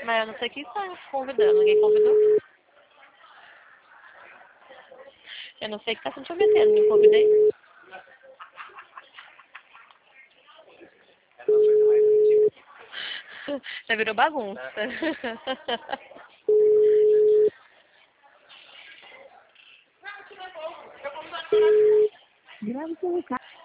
Mas eu não sei quem está convidando. Ninguém convidou. Eu não sei o que está se intrometendo. Me convidei. Já virou bagunça. Grave seu recado.